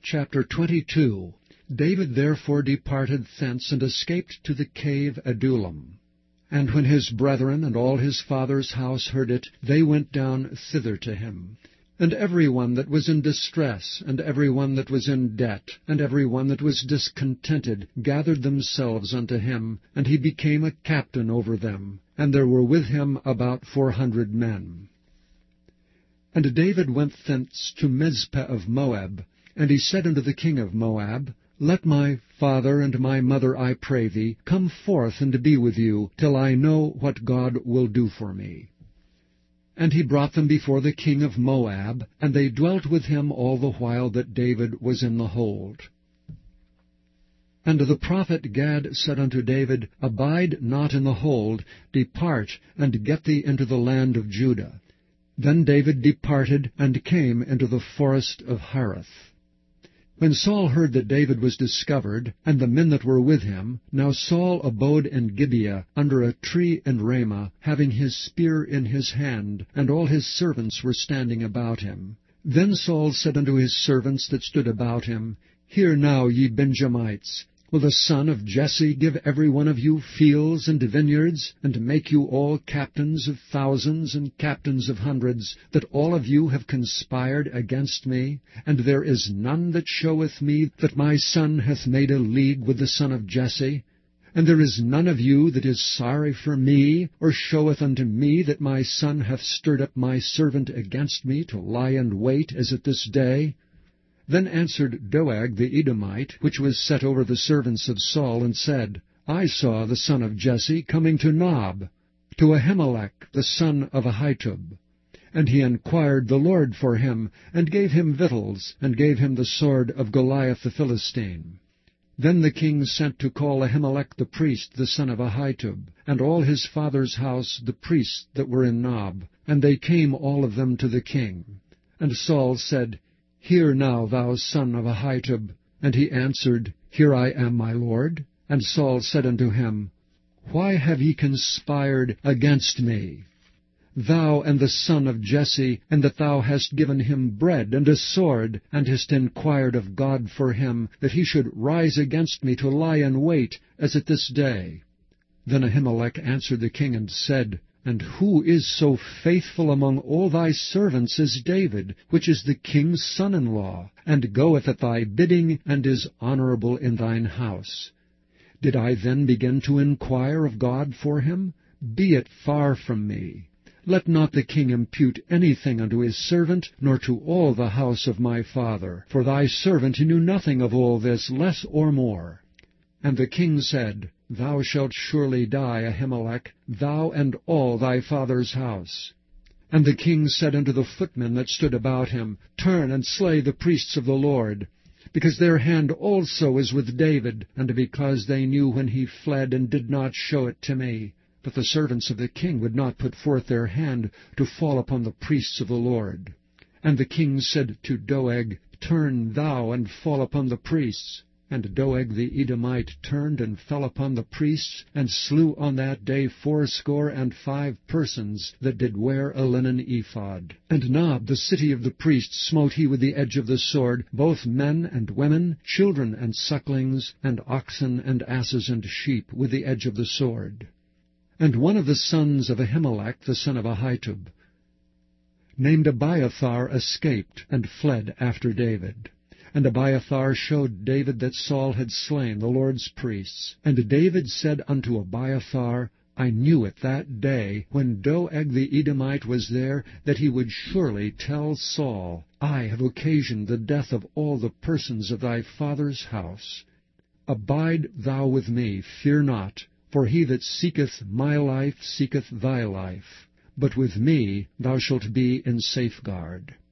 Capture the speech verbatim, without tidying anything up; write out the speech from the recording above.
Chapter twenty-two. David therefore departed thence, and escaped to the cave Adullam. And when his brethren and all his father's house heard it, they went down thither to him. And every one that was in distress, and every one that was in debt, and every one that was discontented, gathered themselves unto him, and he became a captain over them. And there were with him about four hundred men. And David went thence to Mizpeh of Moab, and he said unto the king of Moab, Let my father and my mother, I pray thee, come forth and be with you, till I know what God will do for me. And he brought them before the king of Moab, and they dwelt with him all the while that David was in the hold. And the prophet Gad said unto David, Abide not in the hold, depart, and get thee into the land of Judah. Then David departed, and came into the forest of Hareth. When Saul heard that David was discovered, and the men that were with him, now Saul abode in Gibeah, under a tree in Ramah, having his spear in his hand, and all his servants were standing about him. Then Saul said unto his servants that stood about him, Hear now, ye Benjamites, will the son of Jesse give every one of you fields and vineyards, and make you all captains of thousands and captains of hundreds, that all of you have conspired against me? And there is none that showeth me that my son hath made a league with the son of Jesse? And there is none of you that is sorry for me, or showeth unto me that my son hath stirred up my servant against me to lie in wait, as at this day? Then answered Doeg the Edomite, which was set over the servants of Saul, and said, I saw the son of Jesse coming to Nob, to Ahimelech the son of Ahitub. And he enquired the Lord for him, and gave him victuals, and gave him the sword of Goliath the Philistine. Then the king sent to call Ahimelech the priest, the son of Ahitub, and all his father's house, the priests that were in Nob, and they came all of them to the king. And Saul said, Hear now, thou son of Ahitub. And he answered, Here I am, my lord. And Saul said unto him, Why have ye conspired against me, thou and the son of Jesse, and that thou hast given him bread and a sword, and hast inquired of God for him, that he should rise against me to lie in wait, as at this day? Then Ahimelech answered the king and said, And who is so faithful among all thy servants as David, which is the king's son-in-law, and goeth at thy bidding, and is honorable in thine house? Did I then begin to inquire of God for him? Be it far from me. Let not the king impute anything unto his servant, nor to all the house of my father, for thy servant knew nothing of all this, less or more. And the king said, Thou shalt surely die, Ahimelech, thou and all thy father's house. And the king said unto the footmen that stood about him, Turn and slay the priests of the Lord, because their hand also is with David, and because they knew when he fled, and did not show it to me. But the servants of the king would not put forth their hand to fall upon the priests of the Lord. And the king said to Doeg, Turn thou and fall upon the priests. And Doeg the Edomite turned and fell upon the priests, and slew on that day fourscore and five persons that did wear a linen ephod. And Nob, the city of the priests, smote he with the edge of the sword, both men and women, children and sucklings, and oxen and asses and sheep, with the edge of the sword. And one of the sons of Ahimelech, the son of Ahitub, named Abiathar, escaped, and fled after David. And Abiathar showed David that Saul had slain the Lord's priests. And David said unto Abiathar, I knew it that day, when Doeg the Edomite was there, that he would surely tell Saul, I have occasioned the death of all the persons of thy father's house. Abide thou with me, fear not, for he that seeketh my life seeketh thy life. But with me thou shalt be in safeguard.